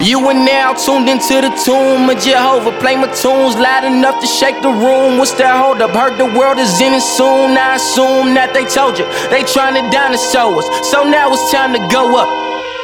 You are now tuned into the tomb of Jehovah. Play my tunes loud enough to shake the room. What's that hold up? Heard the world is in it soon. I assume that they told you they trying to dinosaur us. So now it's time to go up.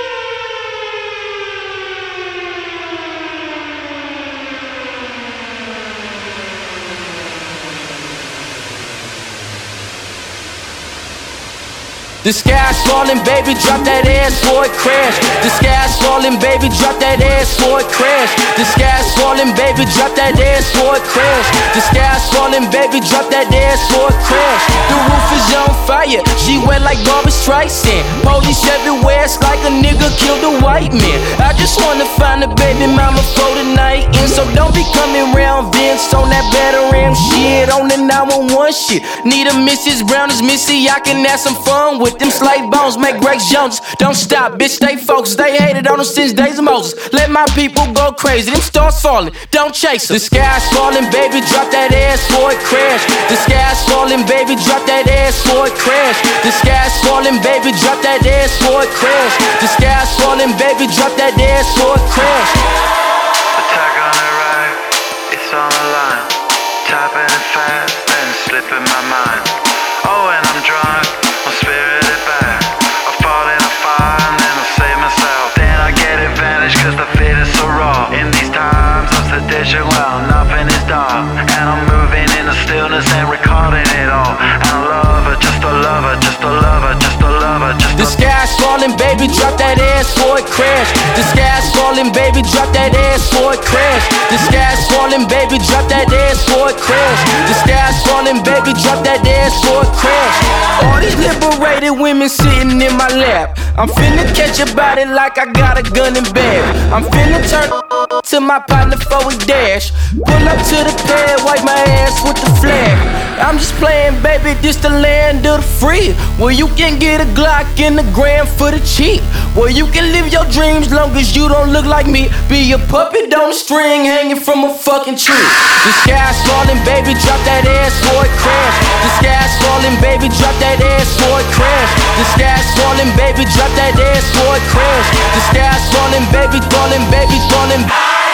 The sky's falling, baby, drop that ass for it crash. The sky's falling, baby, drop that ass for it crash. The sky's falling, baby, drop that ass for it crash. The sky's falling, baby, drop that ass for it crash. The roof is on fire, she wet like Barbra Streisand. Police everywhere, it's like a nigga killed a white man. I just wanna find a baby mama for the night, and so don't be coming round Vince on that better ram shit, on the 911 shit. Need a Mrs. Brown as Missy, I can have some fun with them slave bones, make Grace Jones. Don't stop, bitch, stay focused. They hated on us since days of Moses. Let my people go crazy, them stars falling, don't chase them. The sky's falling, baby, drop that ass for it crash. The sky's falling, baby, drop that ass for it crash. The sky's falling, baby, drop that ass for it crash. The sky's falling, baby, drop that ass for it crash. Attack on the right, it's on the line. Tapping it fast, then slipping my mind. Oh, and I'm drunk, I'm spirited back. I fall in a fire and then I save myself. Then I get advantage cause the fit is so raw. In these times of sedition, well, nothing is dark. And I'm moving in the stillness and recording it all. And I love her, just to love her, just to love her, just to love her, just to. The sky's falling, baby, drop that ass for it crash. The sky's falling, baby, drop that ass for it crash. The sky's falling, baby, drop that ass for it crash. The sky's falling, baby, drop that ass for it crash. All these liberated women sitting in my lap. I'm finna catch a body like I got a gun and bag. I'm finna turn to my partner for a dash. Pull up to the pad, wipe my ass with the flag. I'm just playing, baby, this the land of the free, where you can get a Glock in the gram for the cheap, where you can live your dreams long as you don't look like me. Be a puppet on a string hanging from a fucking tree. The sky's falling, baby, drop that ass for it crash. The sky's falling, baby, drop that ass for it crash. The sky's falling, baby, drop that ass for it crash. The sky's falling, baby, falling, baby, falling.